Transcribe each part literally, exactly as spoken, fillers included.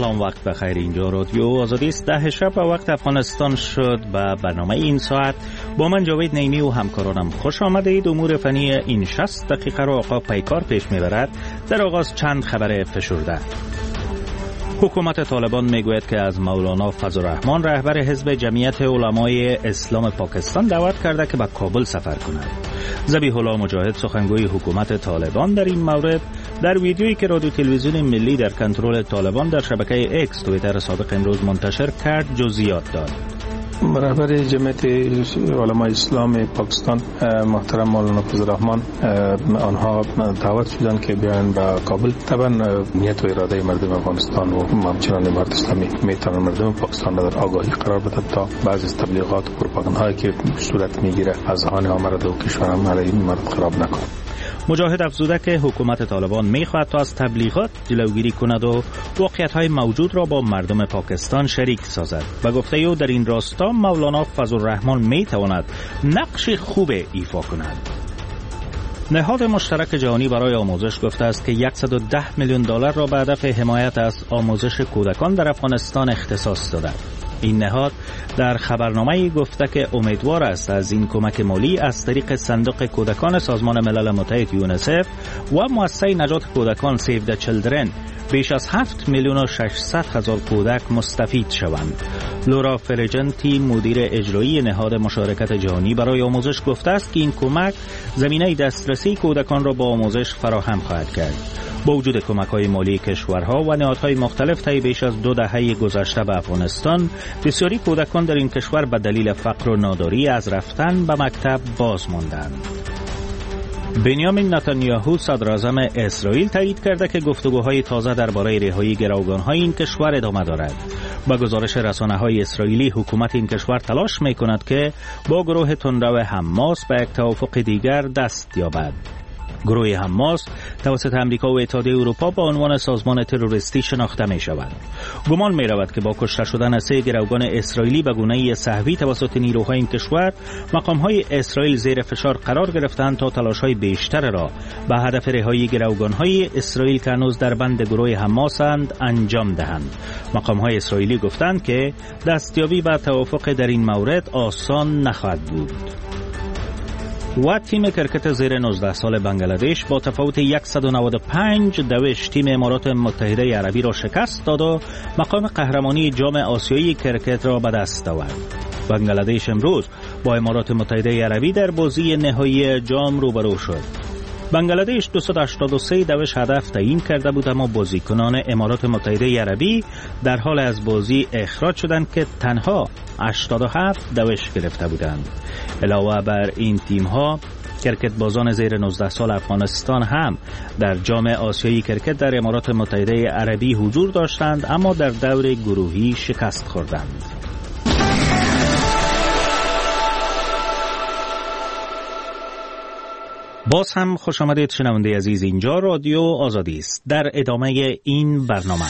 سلام، وقت بخیر. اینجا رادیو آزادی است. ده شب و وقت افغانستان شد و برنامه این ساعت با من جاوید نیمی و همکارانم خوش آمده اید. امور فنی این شصت دقیقه را آقا پیکار پیش میبرد. در آغاز چند خبر فشرده. حکومت طالبان میگوید که از مولانا فضل الرحمن رهبر حزب جمعیت علمای اسلام پاکستان دعوت کرده که به کابل سفر کند. ذبیح الله مجاهد سخنگوی حکومت طالبان در این مورد در ویدیویی که رادیو تلویزیون ملی در کنترل طالبان در شبکه اکس توییتر سابق امروز منتشر کرد جزئیات داد. رهبر جمعیت علمای اسلام پاکستان محترم مولانا فضل الرحمن آنها دعوت شدن که بیان به کابل. طبعا نیت و اراده مردم افغانستان و همچنان امارت اسلامی میتونن مردم پاکستان را در آگاهی قرار بدن تا بعضی از تبلیغات و پروپاگاندهایی که صورت میگیره از ذهن آمده و کشورم علیه این مرد خراب نکنه. مجاهد افزوده که حکومت طالبان میخواهد تا از تبلیغات جلوگیری کند و واقعیت‌های موجود را با مردم پاکستان شریک سازد و گفته او در این راستا مولانا فضل الرحمن میتواند نقش خوب ایفا کند. نهاد مشترک جهانی برای آموزش گفته است که صد و ده میلیون دلار را به هدف حمایت از آموزش کودکان در افغانستان اختصاص داده. این نهاد در خبرنامه‌ای گفته که امیدوار است از این کمک مالی از طریق صندوق کودکان سازمان ملل متحد یونیسف و مؤسسه نجات کودکان سیو د چیلدرن بیش از هفت میلیون و ششصد هزار کودک مستفید شوند. لورا فرجنتی مدیر اجرایی نهاد مشارکت جهانی برای آموزش گفته است که این کمک زمینه دسترسی کودکان را با آموزش فراهم خواهد کرد. با وجود کمک‌های مالی کشورها و نهادهای مختلف طی بیش از دو دهه گذشته به افغانستان، بسیاری کودکان در این کشور به دلیل فقر و ناداری از رفتن به مکتب باز ماندند. بنیامین نتانیاهو صدر اعظم اسرائیل تایید کرده که گفتگوهای تازه درباره رهایی گروگان‌های این کشور ادامه دارد. با گزارش رسانه‌های اسرائیلی، حکومت این کشور تلاش می‌کند که با گروه تندرو حماس به یک توافق دیگر دست یابد. گروه حماس توسط امریکا و اتحادیه اروپا با عنوان سازمان تروریستی شناخته می شود. گمان می رود که با کشته شدن سه گروگان اسرائیلی به گونه‌ای سه‌وی توسط نیروهای این کشور، مقام‌های اسرائیل زیر فشار قرار گرفتند تا تلاش‌های بیشتر را به هدف رهایی گروگان‌های اسرائیل که هنوز در بند گروه حماسند انجام دهند. مقام‌های اسرائیلی گفتند که دستیابی به توافق در این مورد آسان نخواهد بود. و تیم کرکت زیر نوزده سال بنگلادش با تفاوت صد و نود و پنج دوش تیم امارات متحده عربی را شکست داد و مقام قهرمانی جام آسیایی کرکت را به دست آورد. بنگلادش امروز با امارات متحده عربی در بازی نهایی جام روبرو شد. بنگلادش دویست و هشتاد و سه دوش هدف تعیین کرده بود، اما بازیکنان امارات متحده عربی در حال از بازی اخراج شدند که تنها هشتاد و هفت دوش گرفته بودند. علاوه بر این تیم‌ها، کرکت بازان زیر نوزده سال افغانستان هم در جام آسیایی کرکت در امارات متحده عربی حضور داشتند، اما در دور گروهی شکست خوردند. باز هم خوش آمدید شنونده عزیز، اینجا رادیو آزادی است. در ادامه این برنامه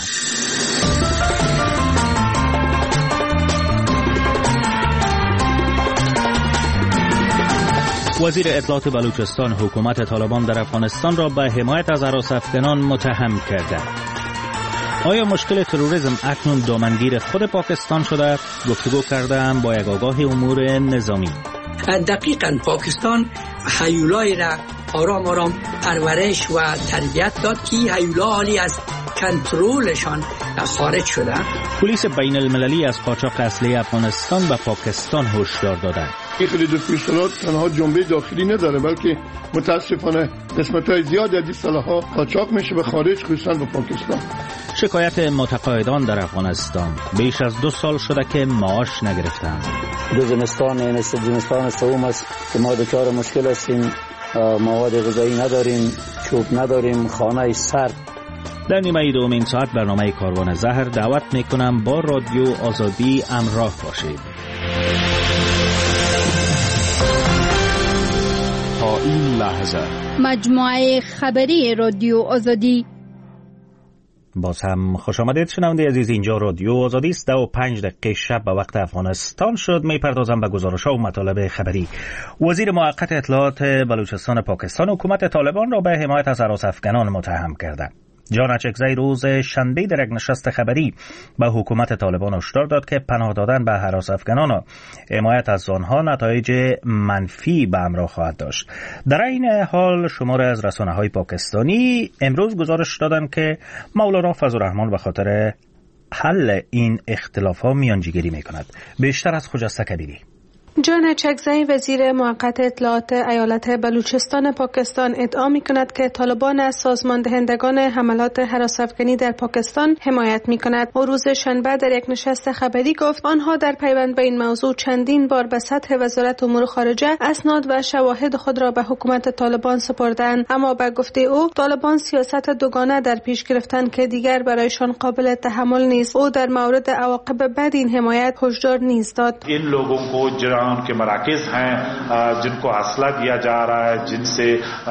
وزیر اطلاعات بلوچستان حکومت طالبان در افغانستان را به حمایت از هراس‌افکنان متهم کرده. آیا مشکل تروریسم اکنون دامنگیر خود پاکستان شده؟ گفتگو کردم با یک آگاه امور نظامی. دقیقاً پاکستان هیولای را آرام آرام پرورش و تربیت داد که هیولا حالی از کنترلشان خارج شده. پلیس بین المللی از قاچاق اسلحه افغانستان به پاکستان هشدار داده. این خرید و فروشات تنها جنبه داخلی نداره، بلکه متاسفانه قسمت‌های زیادی از این سلاح‌ها قاچاق میشه به خارج، خصوصا به پاکستان. شکایت متقاعدان در افغانستان، بیش از دو سال شده که معاش نگرفتند. دو زمستان این است، زمستان سوم است که ما دچار مشکل هستیم، مواد غذایی نداریم، چوب نداریم، خانه سرد. در نیمه دوم این ساعت برنامه کاروان زهر دعوت میکنم با رادیو آزادی همراه باشید. تا این لحظه مجموعه خبری رادیو آزادی. باز هم خوش آمدید شنونده عزیز، اینجا رادیو آزادی است. ده و پنج دقیقه شب به وقت افغانستان شد. میپردازم به گزارش‌ها و مطالب خبری. وزیر موقت اطلاعات بلوچستان پاکستان حکومت طالبان را به حمایت از هراس‌افکنان متهم کرده. جان اچکزی روز شنبه در یک نشست خبری به حکومت طالبان هشدار داد که پناه دادن به هراس افغانان و حمایت از آنها نتایج منفی به همراه خواهد داشت. در این حال شماری از رسانه‌های پاکستانی امروز گزارش دادند که مولانا فضل الرحمن به خاطر حل این اختلاف‌ها میانجیگری می‌کند. بیشتر از خجسته کبیری. جان اچکزی وزیر موقت اطلاعات ایالت بلوچستان پاکستان ادعا می‌کند که طالبان از سازمان دهندگان حملات هراس افغانی در پاکستان حمایت می‌کند. او روز شنبه در یک نشست خبری گفت آنها در پیوند به این موضوع چندین بار به سطح وزارت امور خارجه اسناد و شواهد خود را به حکومت طالبان سپردند، اما به گفته او طالبان سیاست دوگانه در پیش گرفتند که دیگر برایشان قابل تحمل نیست. او در مورد عواقب بد این حمایت هشدار نیز داد. این لوگوں کو के मराकज़ हैं जिनको हौसला दिया जा रहा है जिनसे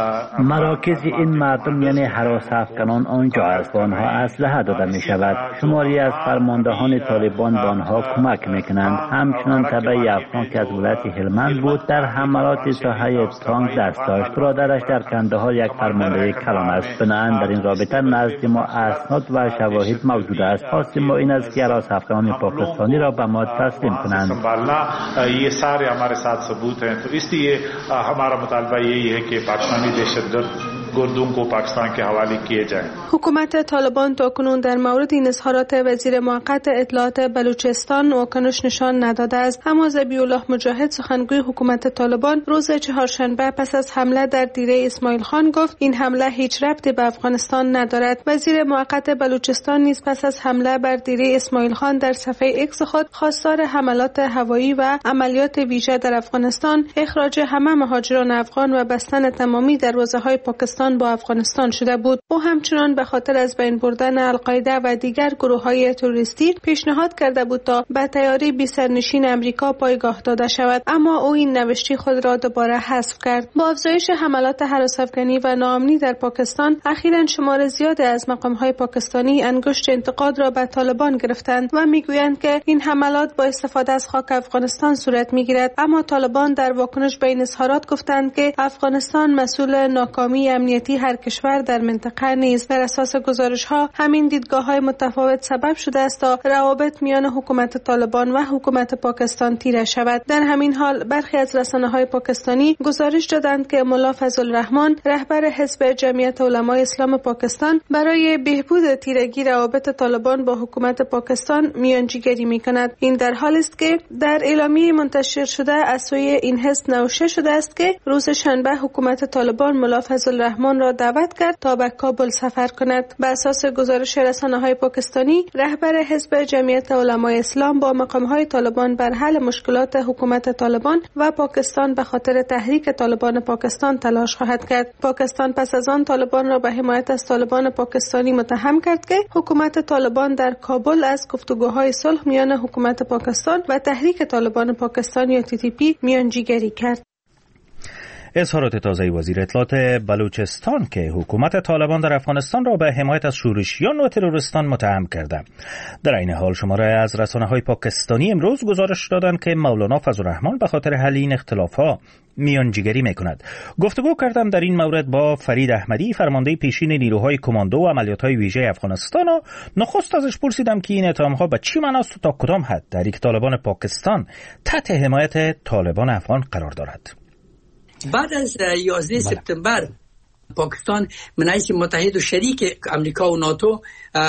مراکز این مردم یعنی هراس افغانان آنجا است به آنها اسلحه داده می شود. شماری از فرماندهان طالبان به آنها کمک می کنند. همچنان تبعی افغان که از ولایت هلمند بود در حملات ساحه تانک دست داشت. برادرش در کندهار یک فرمانده کلان است. بنابراین در این رابطه نزد ما اسناد و شواهد موجود است. خواستیم ما این است که هراس افغانان پاکستانی را به ما تسلیم کنند. सारे हमारे साथ सबूत हैं, तो इसलिए हमारा मुतालबा यही है कि पाकिस्तानी दहशतगर्द گردوں کو پاکستان کے حوالے کیے جائیں. حکومت طالبان تاکنون در مورد این اظهارات وزیر موقت اطلاعات بلوچستان واکنش نشان نداده است، اما ذبیح الله مجاهد سخنگوی حکومت طالبان روز چهارشنبه پس از حمله در دیره اسماعیل خان گفت این حمله هیچ ربطی به افغانستان ندارد. وزیر موقت بلوچستان نیز پس از حمله بر دیره اسماعیل خان در صفحه ایکس خود خواستار حملات هوایی و عملیات ویژه در افغانستان، اخراج همه مهاجران افغان و بستن تمامی دروازه‌های پاکستان با افغانستان شده بود. او همچنان به خاطر از بین بردن القاعده و دیگر گروه‌های تروریستی پیشنهاد کرده بود تا به طیاره بی سرنشین امریکا پایگاه داده شود، اما او این نوشته خود را دوباره حذف کرد. با افزایش حملات هراس افغانی و ناامنی در پاکستان، اخیراً شمار زیادی از مقام‌های پاکستانی انگشت انتقاد را به طالبان گرفتند و میگویند که این حملات با استفاده از خاک افغانستان صورت میگیرد، اما طالبان در واکنش به این اظهارات گفتند که افغانستان مسئول ناکامی امنیتی هر کشور در منطقه نیست. بر اساس گزارش‌ها همین دیدگاه‌های متفاوت سبب شده است تا روابط میان حکومت طالبان و حکومت پاکستان تیره شود. در همین حال برخی از رسانه‌های پاکستانی گزارش دادند که ملا فضل الرحمن رهبر حزب جمعیت علمای اسلام پاکستان برای بهبود تیرگی روابط طالبان با حکومت پاکستان میانجیگری می‌کند. این در حالی است که در اعلامیه منتشر شده از سوی این حزب نوشته شده است که روز شنبه حکومت طالبان ملا فضل الرحمن را دعوت کرد تا به کابل سفر کند. بر اساس گزارش رسانه‌های پاکستانی، رهبر حزب جمعیت علمای اسلام با مقام‌های طالبان بر حل مشکلات حکومت طالبان و پاکستان به خاطر تحریک طالبان پاکستان تلاش خواهد کرد. پاکستان پس از آن طالبان را به حمایت از طالبان پاکستانی متهم کرد که حکومت طالبان در کابل از گفتگوهای صلح میان حکومت پاکستان و تحریک طالبان پاکستان یا تی تی پی میانجیگری کرد. اظهارات تازه وزیر اطلاعات بلوچستان که حکومت طالبان در افغانستان را به حمایت از شورشیان و تروریستان متهم کرده. در این حال شماری از رسانه‌های پاکستانی امروز گزارش دادند که مولانا فضل الرحمن به خاطر حل این اختلاف‌ها میانجیگری میکند. گفتگو کردم در این مورد با فرید احمدی، فرمانده پیشین نیروهای کماندو و عملیات‌های ویژه افغانستان، و نخست ازش پرسیدم که این اتهام‌ها به چی معناست و تا کدام حد تحریک طالبان پاکستان تحت حمایت طالبان افغان قرار دارد. بعد از یازده سپتامبر پاکستان من حیث متحد و شریک امریکا و ناتو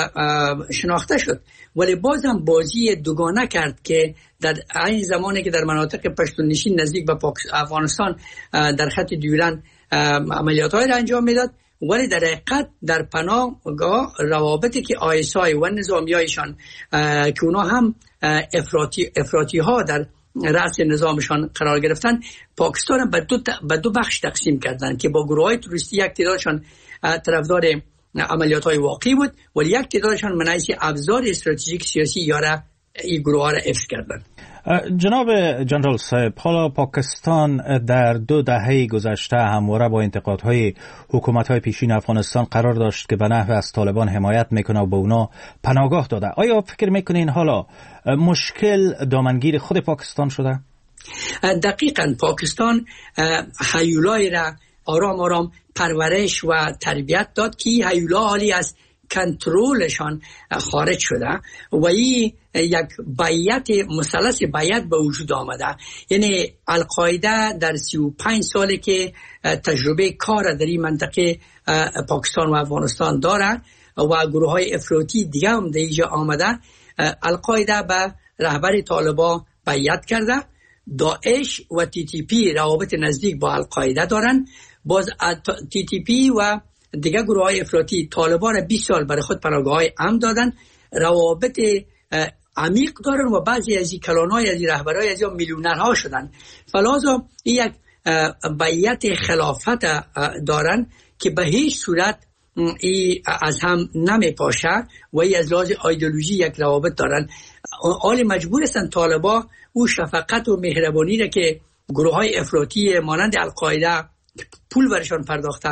شناخته شد، ولی بازم بازی دوگانه کرد که در این زمانی که در مناطق پشتونشین نزدیک به افغانستان در خط دیولن عملیات‌های را انجام میداد، ولی در حقیقت در پناهگاه روابطی که آی اس آی و نظامیایشان که اونا هم افراطی افراطی ها در رأس نظامشان قرار گرفتن، پاکستان به دو به دو بخش تقسیم کردند که با گروه‌های تروریستی یک تعدادشان طرفدار عملیات‌های واقعی بود، ولی یک تعدادشان من حیث ابزار استراتژیک سیاسی یاره این گروه‌ها را حفظ کردند. جناب جنرال صاحب، حالا پاکستان در دو دهه گذشته همواره با انتقادهای حکومت‌های پیشین افغانستان قرار داشت که به نحو از طالبان حمایت میکنه و به اونا پناهگاه داده. آیا فکر میکنین حالا مشکل دامنگیر خود پاکستان شده؟ دقیقاً پاکستان هیولای را آرام آرام پرورش و تربیت داد که هیولا حالی از کنترلشان خارج شده و این یک بیعت مثلث بیعت به وجود آمده. یعنی القاعده در سی و پنج ساله که تجربه کار در این منطقه پاکستان و افغانستان داره و گروه های افراطی دیگه هم در اینجا آمده، القاعده به رهبر طالبان بیعت کرده. داعش و تی تی پی روابط نزدیک با القاعده دارن. باز تی تی پی و دیگه گروه های افراطی طالبان بیست سال برای خود پناهگاه های امن دادن، روابط عمیق دارن و بعضی از این کلان‌های از این رهبرای از این میلیونرها شدن. فلازا این یک بیعت خلافت دارن که به هیچ صورت ای از هم نمی پاشه و ای از لحاظ ایدئولوژی یک روابط دارن. آل مجبور هستن طالبا او شفقت و مهربانی را که گروه های افراطی مانند القاعده پول برشان پرداخته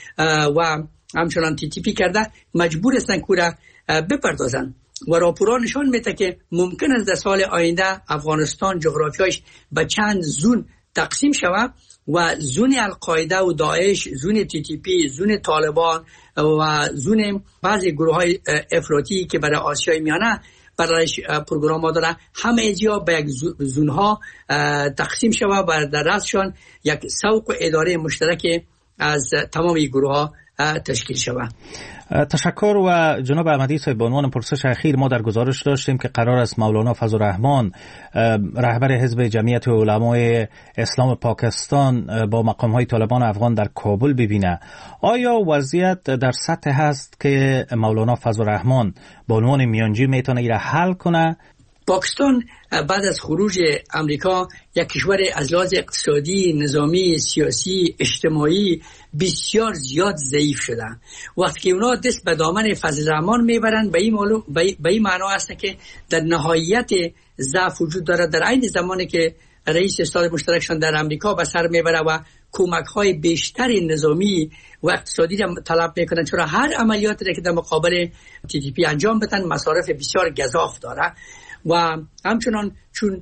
و همچنان تی تی پی کرده مجبور هستن که را بپردازن و راپوران نشان میده که ممکن است در سال آینده افغانستان جغرافیایش به چند زون تقسیم شود و زون القاعده و داعش، زون تی تی پی، زون طالبان و زون بعضی گروه های افراطی که برای آسیای میانه برایش پروگرام ها داره، همه ایجا به یک زونها تقسیم شود و در رأسشان یک سوق و اداره مشترک از تمام گروه ها تشکیل شود. تشکر. و جناب احمدی صاحب، به عنوان پرسش اخیر ما در گزارش داشتیم که قرار است مولانا فضل الرحمن رهبر حزب جمعیت علمای اسلام پاکستان با مقام‌های طالبان افغان در کابل ببینه. آیا وضعیت در سطح هست که مولانا فضل الرحمن به عنوان میانجی میتونه ایره حل کنه؟ پاکستان بعد از خروج امریکا یک کشور از لحاظ اقتصادی، نظامی، سیاسی، اجتماعی بسیار زیاد ضعیف شده. وقتی که اونا دست به دامن فضل الرحمن میبرن به این معلوم به این معنا است که در نهایت ضعف وجود داره، در عین زمانی که رئیس استاد مشترکشان در امریکا به سر میبره و کمک‌های بیشتر نظامی و اقتصادی را طلب میکنن، چرا هر عملیاتی را که در مقابل تی تی پی انجام بدن مصارف بسیار گزاف داره. و همچنان چون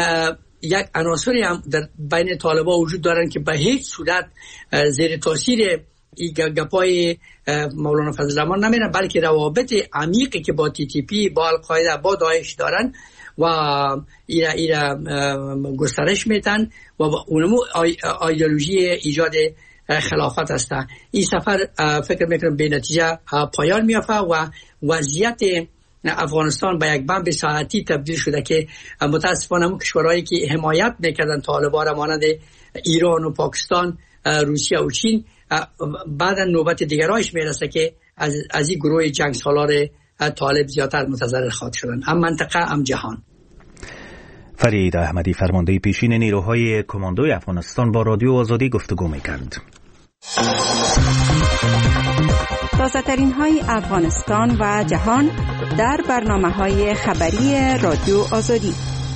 یک عناصری هم در بین طالبان وجود دارن که به هیچ صورت زیر تاثیر این گپای مولانا فضل الرحمن نمیرن، بلکه روابط عمیقی که با تی تی پی، با القاعده، با داعش دارن و ایرا ایرا گسترش میتن و اونمو ایدئولوژی ایجاد خلافت است. این سفر فکر میکنم به نتیجه پایان میافته و وضعیت افغانستان به یک بمب ساعتی تبدیل شده که متاسفانه اون کشورهایی که حمایت میکردن طالبان را مانند ایران و پاکستان، روسیه و چین بعدا نوبت دیگرایش میرسه که از از این گروه جنگ سالار طالب زیادتر متضرر خواهد شدن، هم منطقه هم جهان. فرید احمدی، فرمانده پیشین نیروهای کماندوی افغانستان، با رادیو آزادی گفتگو میکرد. تازه‌ترین های افغانستان و جهان در برنامه‌های خبری رادیو آزادی.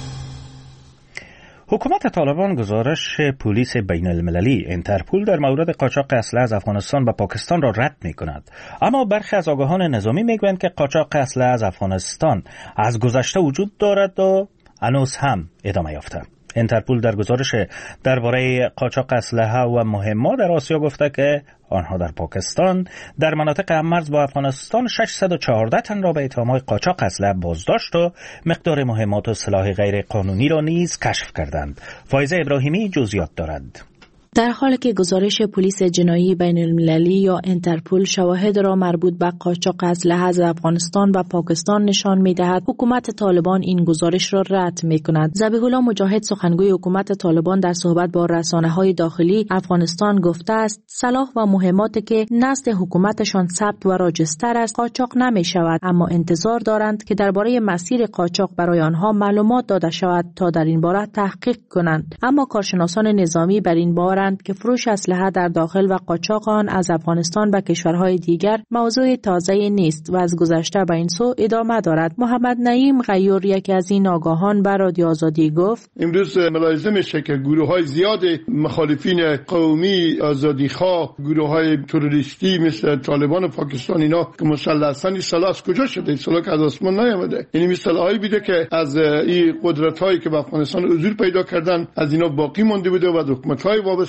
حکومت طالبان گزارش پلیس بین المللی اینترپول در مورد قاچاق اسلحه از افغانستان به پاکستان را رد می کند. اما برخی از آگاهان نظامی می گویند که قاچاق اسلحه از افغانستان از گذشته وجود دارد و هنوز هم ادامه یافته. اینترپول در گزارش درباره قاچاق اسلحه و مهمات در آسیا گفته که آنها در پاکستان در مناطق هم‌مرز با افغانستان ششصد و چهارده تن را به اتهام‌های قاچاق اسلحه بازداشت و مقدار مهمات و سلاح غیر قانونی را نیز کشف کردند. فایزه ابراهیمی جزئیات دارد. در حالی که گزارش پلیس جنایی بین المللی یا اینترپول شواهد را مربوط به قاچاق اسلحه از افغانستان و پاکستان نشان می‌دهد، حکومت طالبان این گزارش را رد می‌کند. ذبیح الله مجاهد، سخنگوی حکومت طالبان، در صحبت با رسانه‌های داخلی افغانستان گفته است سلاح و مهماتی که نزد حکومتشان ثبت و راجستر است قاچاق نمی‌شود، اما انتظار دارند که درباره مسیر قاچاق برای آنها معلومات داده شود تا در این باره تحقیق کنند. اما کارشناسان نظامی بر این باور که فروش اسلحه در داخل و قاچاق آن از افغانستان به کشورهای دیگر موضوع تازه نیست و از گذشته به این سو ادامه دارد. محمد نعیم غیور، یکی از این آگاهان، به رادیو آزادی گفت امروز ملاحظه میشه که گروه‌های زیاد مخالفین قومی، آزادیخواه، گروه‌های تروریستی مثل طالبان و پاکستان اینا که مسلح هستن، این سلاح از کجا شده؟ این سلاح که از آسمان نیامده. یعنی این سلاحی بوده که از این قدرت‌هایی که به افغانستان حضور پیدا کردن از اینا باقی مونده بوده و حکومت‌های وابسته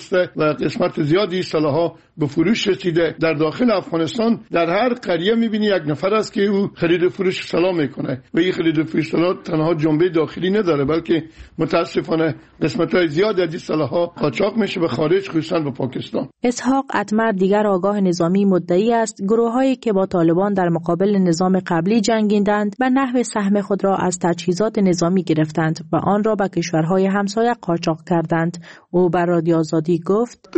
درسته و قسمت زیادی سلاح‌ها به فروش رسیده. در داخل افغانستان در هر قریه می‌بینی یک نفر است که او خرید و فروش سلاح میکنه و این خرید و فروش سلاح تنها جنبه داخلی نداره، بلکه متاسفانه قسمت‌های زیادی از این سلاح‌ها قاچاق میشه به خارج، خصوصا به پاکستان. اسحاق اتمر دیگر آگاه نظامی مدعی است گروه‌هایی که با طالبان در مقابل نظام قبلی جنگیدند و نحو سهم خود را از تجهیزات نظامی گرفتند و آن را به کشورهای همسایه قاچاق کردند. او بر رادیو آزادی گفت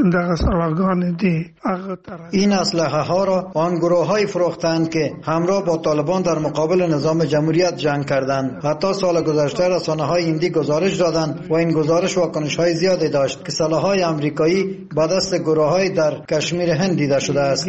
این اسلحه ها را آن گروه‌های فروختند که همراه با طالبان در مقابل نظام جمهوریت جنگ کردند. حتی سال گذشته رسانه‌های هندی گزارش دادند و این گزارش واکنش‌های زیادی داشت که سلاح‌های آمریکایی با دست گروه‌های در کشمیر هند دیده شده است.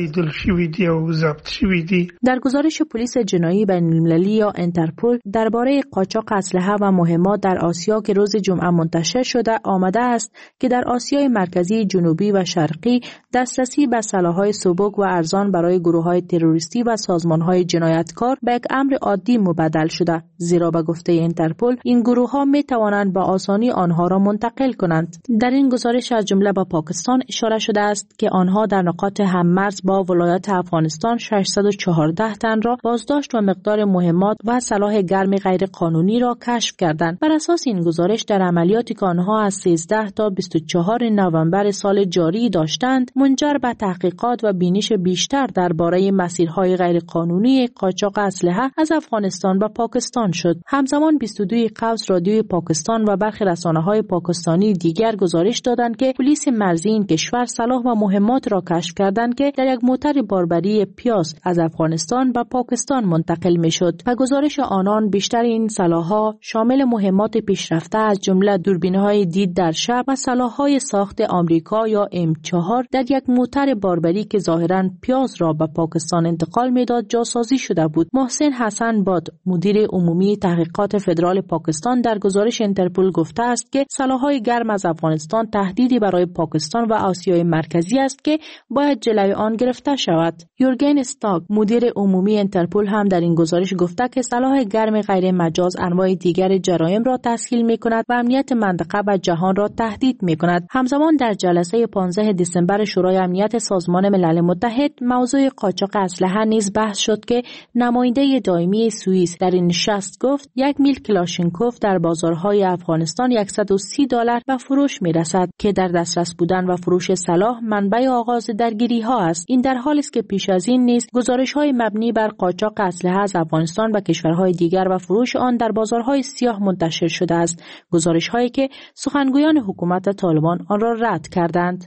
در گزارش پلیس جنایی بین‌المللی یا انترپول درباره قاچاق اسلحه و مهمات در آسیا که روز جمعه منتشر شده آمده است که در آسیای مرکزی، جنوبی و شرقی دسترسی به سلاح‌های سبک و ارزان برای گروه‌های تروریستی و سازمان‌های جنایتکار به یک امر عادی مبدل شده، زیرا به گفته انترپول این گروه‌ها می‌توانند به آسانی آنها را منتقل کنند. در این گزارش از جمله به پاکستان اشاره شده است که آنها در نقاط هم‌مرز با ولایت افغانستان ششصد و چهارده تن را بازداشت و مقدار مهمات و سلاح گرم غیر قانونی را کشف کردند. بر اساس این گزارش در عملیاتی که آنها از سیزده تا بیست و چهار نوامبر سال جاری داشتند منجر به تحقیقات و بینش بیشتر درباره مسیرهای غیر قانونی قاچاق اسلحه از افغانستان به پاکستان شد. همزمان بیست و دو قوس رادیوی پاکستان و برخی رسانه‌های پاکستانی دیگر گزارش دادند که پلیس مرزی این کشور سلاح و مهمات را کشف کردند که در یک موتر باربری پیاز از افغانستان به پاکستان منتقل می‌شد. و گزارش آنان بیشتر این سلاح‌ها شامل مهمات پیشرفته از جمله دوربین‌های دید در شب و سلاح‌های ساخت آمریکا یا ام چهار در یک موتر باربری که ظاهراً پیاز را به پاکستان انتقال می‌داد جاسازی شده بود. محسن حسن باد مدیر عمومی تحقیقات فدرال پاکستان در گزارش انترپول گفته است که سلاح‌های گرم از افغانستان تهدیدی برای پاکستان و آسیای مرکزی است که باید جلوی آن گرفته شود. یورگن استاک مدیر عمومی انترپول هم در این گزارش گفته که سلاح گرم غیر مجاز انواع دیگر جرایم را تسهیل می‌کند و امنیت منطقه و جهان را تهدید می‌کند. همزمان در جلسه پانزده دسامبر شورای امنیت سازمان ملل متحد موضوع قاچاق اسلحه نیز بحث شد که نماینده دائمی سوئیس در این نشست گفت یک میل کلاشینکوف در بازارهای افغانستان صد و سی دلار به فروش می‌رسد که در دسترس بودن و فروش سلاح منبع آغاز درگیری‌ها است. این در حالی است که پیش از این نیز گزارش‌های مبنی بر قاچاق اسلحه از افغانستان و کشورهای دیگر و فروش آن در بازارهای سیاه منتشر شده است، گزارش‌هایی که سخنگویان حکومت طالبان آن را رد کردند.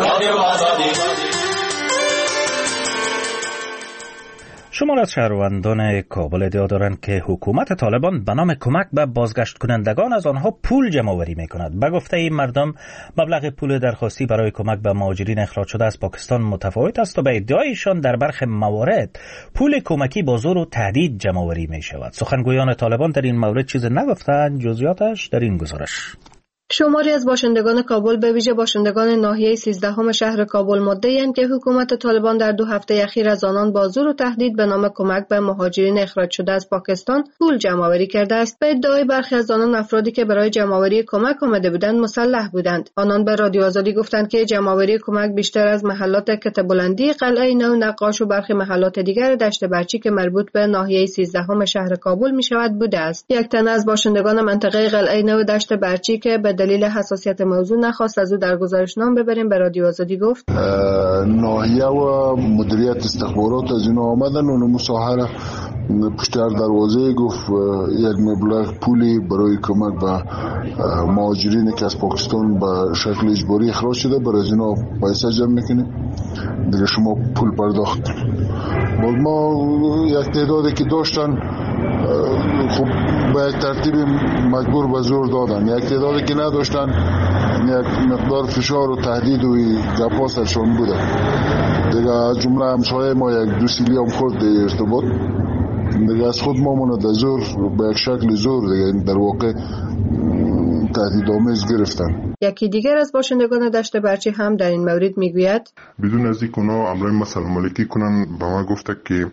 شمار از شهروندان کابل ادعا دارند که حکومت طالبان به نام کمک به بازگشت کنندگان از آنها پول جمع‌آوری می‌کند. به گفته این مردم مبلغ پول درخواستی برای کمک به مهاجرین اخراج شده از پاکستان متفاوت است و به ادعایشان در برخی موارد پول کمکی با زور و تهدید جمع‌آوری می‌شود. سخنگویان طالبان در این مورد چیز نگفتند. جزئیاتش در این گزارش. شماری از باشندگان کابل به ویژه باشندگان ناحیه سیزدهم شهر کابل مدعی‌اند که حکومت طالبان در دو هفته اخیر از آنان با زور و تهدید به نام کمک به مهاجرین اخراج شده از پاکستان پول جمع‌آوری کرده است. به ادعای برخی از آنان افرادی که برای جمع‌آوری کمک آمده بودند مسلح بودند. آنان به رادیو آزادی گفتند که جمع‌آوری کمک بیشتر از محلات کتاب‌بلندی، قلعه نو، نقاش و برخی محلات دیگر دشت برچی که مربوط به ناحیه سیزدهم شهر کابل می‌شود بوده است. یک تن از باشندگان منطقه قلعه نو دشت برچی که به دلیل حساسیت موضوع نخواست از او در گزارشنامه ببریم به رادیو آزادی گفت ناحیه و مدیریت استخبارات از اینا آمدن و مساهره پشتر دروازه گفت یک مبلغ پولی برای کمک به مهاجرینی که از پاکستان به شکل اجباری اخراج شده برای از اینا پیسه جمع میکنیم دیگه شما پول پرداخت. باز ما یک تعدادی که داشتن خب به یک ترتیب مجبور به زور دادن، یک تعدادی که نداشتن یک مقدار فشار و تهدید و گپا سرشان بوده دیگه. از جمله همسایه ما یک دو سیلی هم خورد ارتباط دیگه از خود ما مونده زور به یک شکل زور دیگه در واقع تهدیدآمیز گرفتن. یکی دیگر از باشندگان دشت برچی هم در این مورد میگوید بدون از اینکه اونا امرای ما سلام علیکی کنن با ما گفته که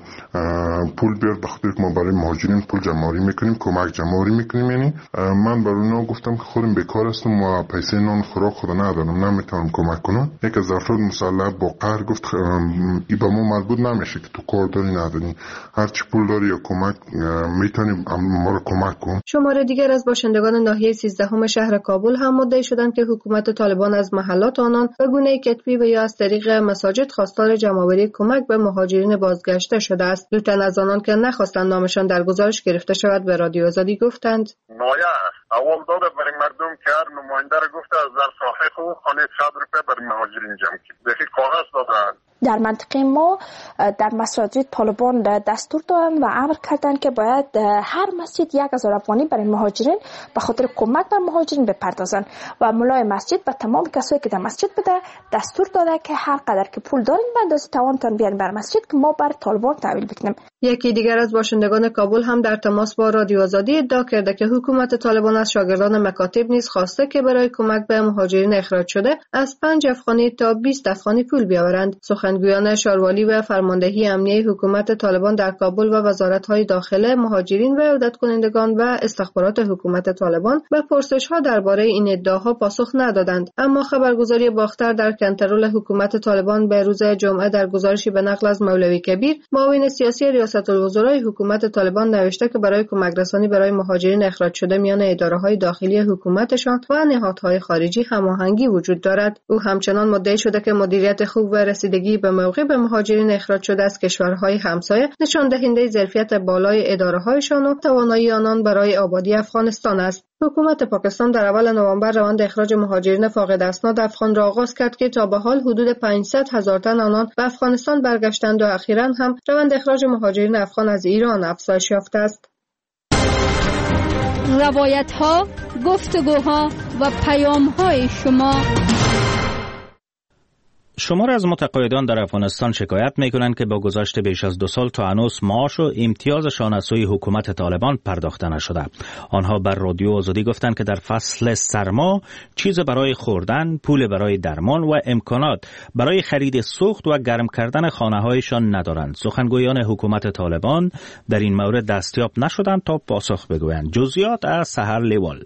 پول بیار بخاطر که ما برای مهاجرین پول جمع‌آوری میکنیم، کمک جمع‌آوری میکنیم. یعنی من برای اونا گفتم که خودم بیکار هستم و پیسه نان خوراک خود ندارم، نمیتونم کمک کنم. یک از افراد مسلح با قهر گفت ای با ما مربوط نمیشه که تو کار داری نداری، هر چی پول داری یا کمک میتونی ما رو کمک کن. شماره دیگر از باشندگان ناحیه سیزدهم شهر کابل هم مدعی شدند که حکومت طالبان از محلات آنان به گونه کتبی و یا از طریق مساجد خواستار جمع‌آوری کمک به مهاجرین بازگشته شده است. دو تن از آنان که نخواستند نامشان در گزارش گرفته شود به رادیو آزادی گفتند نایه اول داده برای مردم که هر نماینده را گفته از در صحیح خو خانه صد روپیه برای مهاجرین جمع کنید. بخی کاغذ دادن. در منطقه ما در مساجد طالبان دستور دادن و امر کردن که باید هر مسجد یک هزار افغانی برای مهاجرین به خاطر کمک به مهاجرین بپردازن و مولای مسجد به تمام کسایی که در مسجد بوده دستور داده که هر قدر که پول دارین به اندازه توانتان بیان بر مسجد که ما بر طالبان تحویل بکنیم. یکی دیگر از باشندگان کابل هم در تماس با رادیو آزادی ادعا کرده که حکومت طالبان از شاگردان مکاتب نیز خواسته که برای کمک به مهاجرین اخراج شده از پنج افغانی تا بیست افغانی پول بیاورند. سخنگویان شاروالی و فرماندهی امنیه حکومت طالبان در کابل و وزارت‌های داخله، مهاجرین و عودت کنندگان و استخبارات حکومت طالبان به پرسش‌ها درباره این ادعاها پاسخ ندادند. اما خبرگزاری باختر در کنترل حکومت طالبان به روز جمعه در گزارشی به نقل از مولوی کبیر، معاون سیاسی ریاست الوزرای حکومت طالبان نوشته که برای کمک رسانی برای مهاجرین اخراج شده میان اداره‌های داخلی حکومتشان و نهادهای خارجی هماهنگی وجود دارد. او همچنان مدعی شده که مدیریت خوب و رسیدگی به موقع به مهاجرین اخراج شده از کشورهای همسایه نشان دهنده ظرفیت بالای اداره‌هایشان و توانایی آنان برای آبادی افغانستان است. حکومت پاکستان در اول نوامبر روند اخراج مهاجرین فاقد اسناد افغان را آغاز کرد که تا به حال حدود پانصد هزار تن آنان به افغانستان برگشتند و اخیراً هم روند اخراج مهاجرین افغان از ایران افزایش یافته است. روایت‌ها، گفتگوها و پیام‌های شما شمار از متقاعدان در افغانستان شکایت می‌کنند که با گذشت بیش از دو سال تا هنوز معاش و امتیازشان از سوی حکومت طالبان پرداخته نشده. آنها بر رادیو آزادی گفتند که در فصل سرما چیز برای خوردن، پول برای درمان و امکانات برای خرید سوخت و گرم کردن خانه‌هایشان ندارند. سخنگویان حکومت طالبان در این مورد دستیاب نشدند تا پاسخ بگویند. جزئیات از سحر لیوال.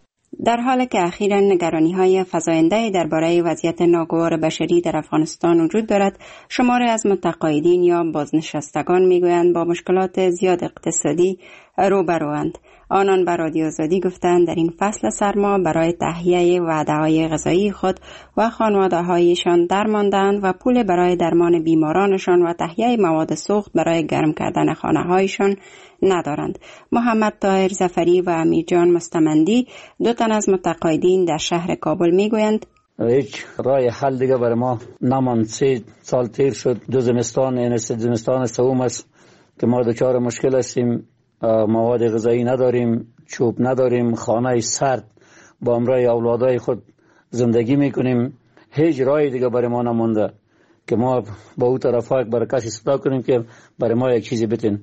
در حالی که اخیراً نگرانی‌های فزاینده‌ای درباره وضعیت ناگوار بشری در افغانستان وجود دارد، شماری از متقاعدین یا بازنشستگان می‌گویند با مشکلات زیاد اقتصادی روبروند. آنان بر رادیو آزادی گفتند در این فصل سرما برای تهیه وعده‌های غذایی خود و خانواده‌هایشان درماندند و پول برای درمان بیمارانشان و تهیه مواد سوخت برای گرم کردن خانه‌هایشان ندارند. محمد طاهر ظفری و امیرجان مستمندی، دو تن از متقاعدین در شهر کابل میگویند هیچ راه حل دیگه برای ما نماند. سه سال تیر شد، دو زمستان، این زمستان سوم است که ما دچار مشکل هستیم. مواد غذایی نداریم، چوب نداریم، خانه سرد با امرای اولادای خود زندگی میکنیم. هیچ راه دیگه برای ما نمونده که ما با او طرفا برای کسی صدا کنیم که برای ما یک چیزی بتین.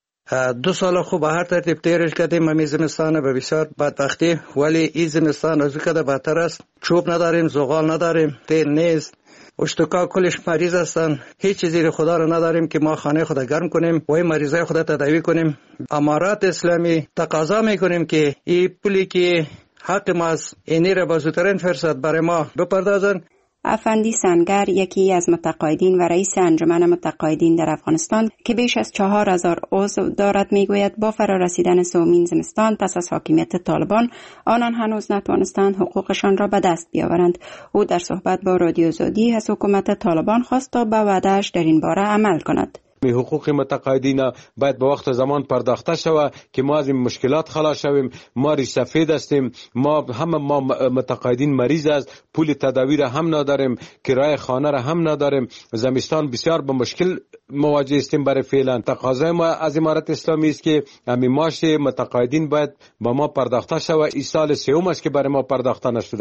دو سال خوب به هر ترتیب تیرش کردیم. همی زمستان به بسیار بدبختی، ولی این زمستان از کده بهتر است. چوب نداریم، زغال نداریم، تیل نیست، اشتکا کلش مریض هستن. هیچ چیزی خدا رو نداریم که ما خانه خود گرم کنیم و این مریضای خود تداوی کنیم. امارات اسلامی تقاضا میکنیم که این پولی که حق ما از اینی را با زودترین فرصت برای ما بپردازن. افندی سنگر، یکی از متقاعدین و رئیس انجمن متقاعدین در افغانستان که بیش از چهار هزار عضو دارد، میگوید با فرارسیدن سومین زمستان پس از حاکمیت طالبان آنان هنوز نتوانستند حقوقشان را به دست بیاورند. او در صحبت با رادیو آزادی از حکومت طالبان خواست تا به وعده‌اش در این باره عمل کند. حقوق متقاعدین باید به وقت زمان پرداخته شود که ما از این مشکلات خلاص شویم. ما ریش سفید هستیم، ما همه ما متقاعدین مریض است، پول تداوی را هم نداریم، کرایه خانه را هم نداریم. زمستان بسیار با مشکل مواجه هستیم. برای فعلا تقاضای ما از امارت اسلامی است که همین معاش متقاعدین باید با ما پرداخته شود. این سال سوم است که برای ما پرداخته نشده.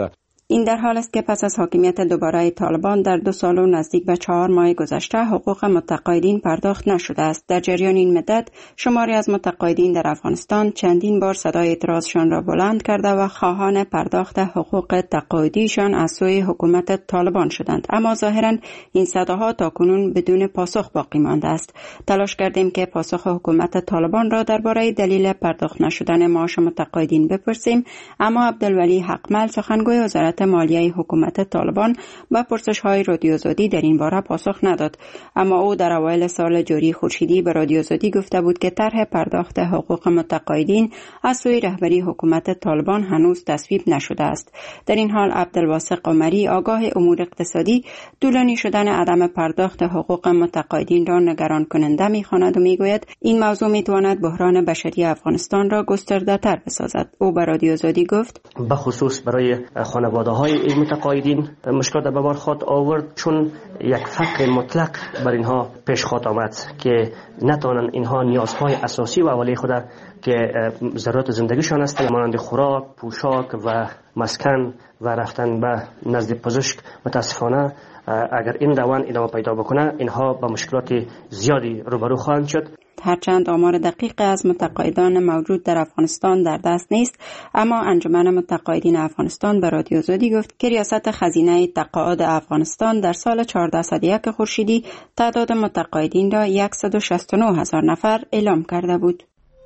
این در حال است که پس از حاکمیت دوباره طالبان در دو سال و نزدیک به چهار ماه گذشته حقوق متقاعدین پرداخت نشده است. در جریان این مدت شماری از متقاعدین در افغانستان چندین بار صدای اعتراضشان را بلند کرده و خواهان پرداخت حقوق تقاعدیشان از سوی حکومت طالبان شدند، اما ظاهراً این صداها تاکنون بدون پاسخ باقی مانده است. تلاش کردیم که پاسخ حکومت طالبان را درباره دلیل پرداخت نشدن معاش متقاعدین بپرسیم، اما عبدالولی حقمل سخنگوی وزارت مالیه حکومت طالبان با پرسش‌های رادیو آزادی در این باره پاسخ نداد. اما او در اوایل سال جاری خورشیدی به رادیو آزادی گفته بود که طرح پرداخت حقوق متقاعدین از سوی رهبری حکومت طالبان هنوز تصویب نشده است. در این حال عبدالواسق قمری آگاه امور اقتصادی طولانی شدن عدم پرداخت حقوق متقاعدین را نگران کننده می‌خواند و می‌گوید این موضوع می‌تواند بحران بشری افغانستان را گسترده‌تر بسازد. او به رادیو آزادی گفت به خصوص برای خانواده‌های این متقاعدین مشکلات به بار خود آورد، چون یک فقر مطلق بر اینها پیش خود آمد که نتوانند اینها نیازهای اساسی و اولیه خود که ضرورت زندگیشان است مانند خوراک، پوشاک و مسکن و رفتن به نزد پزشک، متاسفانه اگر این روند ادامه پیدا بکنه اینها با مشکلات زیادی روبرو خواهند شد. هرچند آمار دقیق از متقاعدان موجود در افغانستان در دست نیست، اما انجمن متقاعدین افغانستان به رادیو آزادی گفت که ریاست خزینه تقاعد افغانستان در سال چهاردهصد و یک خورشیدی تعداد متقاعدین را صد و شصت و نه هزار نفر اعلام کرده بود.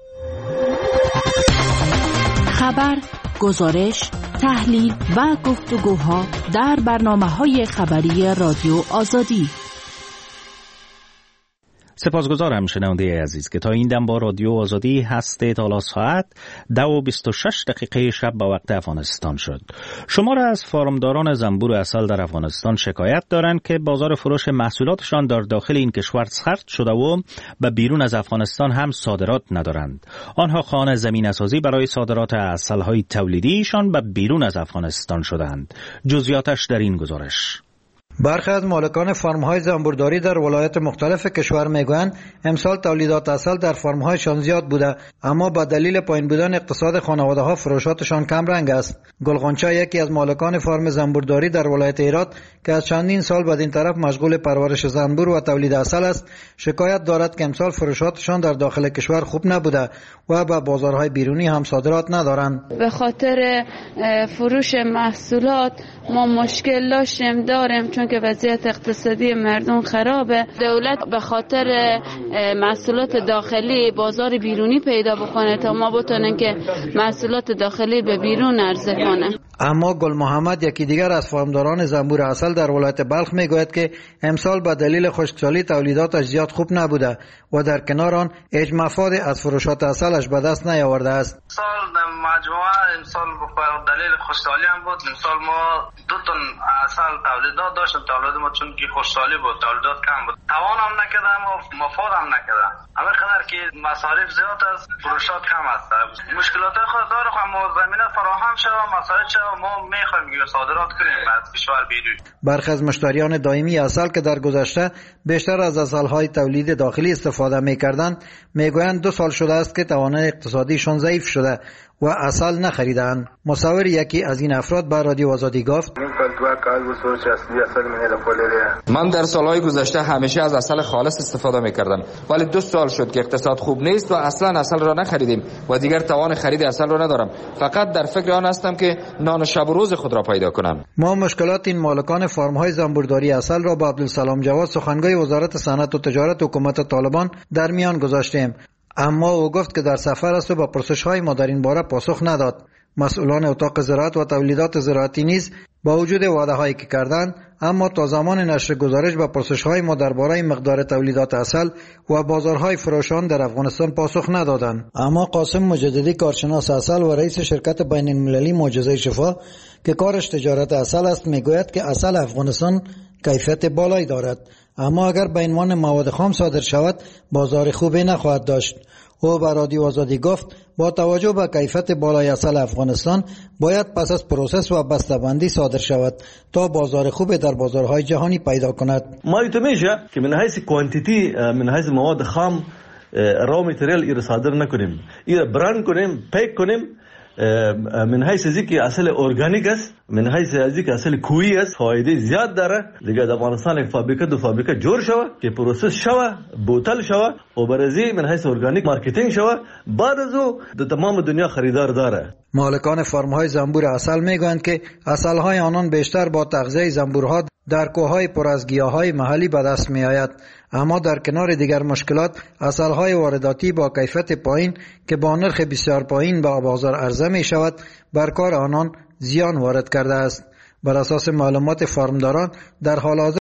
خبر، گزارش، تحلیل و گفتگوها در برنامه‌های خبری رادیو آزادی. سپاسگزارم شنونده عزیز که تا این دم با رادیو آزادی هستید. حالا ساعت دو و بیست و شش دقیقه شب به وقت افغانستان شد. شمار از فارمداران زنبور عسل در افغانستان شکایت دارند که بازار فروش محصولاتشان در داخل این کشور سرد شده و به بیرون از افغانستان هم صادرات ندارند. آنها خواهان زمینه‌سازی برای صادرات عسل‌های تولیدیشان به بیرون از افغانستان شدند. جزئیاتش در این گزارش. برخی از مالکان فارم‌های زنبورداری در ولایات مختلف کشور میگویند امسال تولیدات عسل در فارم‌هایشان زیاد بوده، اما با دلیل پایین بودن اقتصاد خانواده‌ها فروشاتشان کم رنگ است. گلغنچه یکی از مالکان فارم زنبورداری در ولایت هرات که از چندین سال بدین طرف مشغول پرورش زنبور و تولید عسل است، شکایت دارد که امسال فروشاتشان در داخل کشور خوب نبوده و به بازارهای بیرونی هم صادرات ندارند. به خاطر فروش محصولات ما مشکل داشتیم داریم، چون که وضعیت اقتصادی مردم خرابه. دولت به خاطر محصولات داخلی بازار بیرونی پیدا بکنه تا ما بتونیم که محصولات داخلی به بیرون عرضه کنه. اما گل محمد یکی دیگر از فارمداران زنبور عسل در ولایت بلخ میگوید که امسال به دلیل خشکسالی تولیداتش زیاد خوب نبوده و در کنار آن هیچ مفادی از فروشات عسلش به دست نیاورده است. سال مجموعه امسال به دلیل خشکسالی هم بود. امسال ما دو تن عسل تولیدات داشتیم، تولید ما چون که خشکسالی بود تولیدات کم بود، توان هم نکرده و مفاد هم نکرده. همه قدر که مصارف زیاد است فروشات کم است. مشکلات خود داره، اما زمینه فراهم شده، مصارف شده، ما میخوایم صادرات کنیم از کشور بیرون. برخی از مشتریان دائمی عسل که در گذشته بیشتر از عسل‌های تولید داخلی استفاده می‌کردند میگویند دو سال شده است که توانایی اقتصادیشان ضعیف شده و عسل نخریدند. مصور یکی از این افراد به رادیو آزادی گفت من در سالهای گذشته همیشه از عسل خالص استفاده می‌کردم، ولی دو سال شد که اقتصاد خوب نیست و اصلا عسل را نخریدیم و دیگر توان خرید عسل را ندارم. فقط در فکر آن هستم که نان شب و روز خود را پیدا کنم. ما مشکلات این مالکان فارم‌های زنبورداری عسل را با عبدالسلام جواد سخنگوی وزارت صنعت و تجارت حکومت طالبان در میان گذاشتیم، اما او گفت که در سفر است و با پرسش‌های ما در این باره پاسخ نداد. مسئولان اتاق زراعت و تولیدات زراعتی نیز با وجود وعده‌هایی که کردند اما تا زمان نشر گزارش با پرسش‌های ما درباره مقدار تولیدات عسل و بازارهای فروشان در افغانستان پاسخ ندادند. اما قاسم مجددی کارشناس عسل و رئیس شرکت بین‌المللی معجزه شفا که کارش تجارت عسل است میگوید که عسل افغانستان کیفیت بالایی دارد، اما اگر به عنوان مواد خام صادر شود بازار خوبی نخواهد داشت. او به رادیو آزادی گفت با توجه به کیفیت بالای عسل افغانستان باید پس از پروسس و بسته‌بندی صادر شود تا بازار خوبی در بازارهای جهانی پیدا کند. ما میشه که من حیث کوانتیتی من حیث مواد خام را متریال را صادر نکنیم، این برند کنیم، پیک کنیم من حیث از اینکه اصل ارگانیک است، من حیث از اینکه اصل کوهی است، فایده زیاد داره. دیگه در افغانستان یک فابریکه دو فابریکه جور شوه که پروسس شوه، بوتل شوه و برازی من حیث ارگانیک مارکتینگ شوه، بعد از او در تمام دنیا خریدار داره. مالکان فرم‌های زنبور عسل میگویند که عسل‌های آنان بیشتر با تغذیه زنبورها در کوههای پر از گیاهای محلی به دست می آید. اما در کنار دیگر مشکلات، عسل‌های وارداتی با کیفیت پایین که با نرخ بسیار پایین به بازار عرضه می شود، بر کار آنان زیان وارد کرده است. بر اساس معلومات فارمداران، در حال حاضر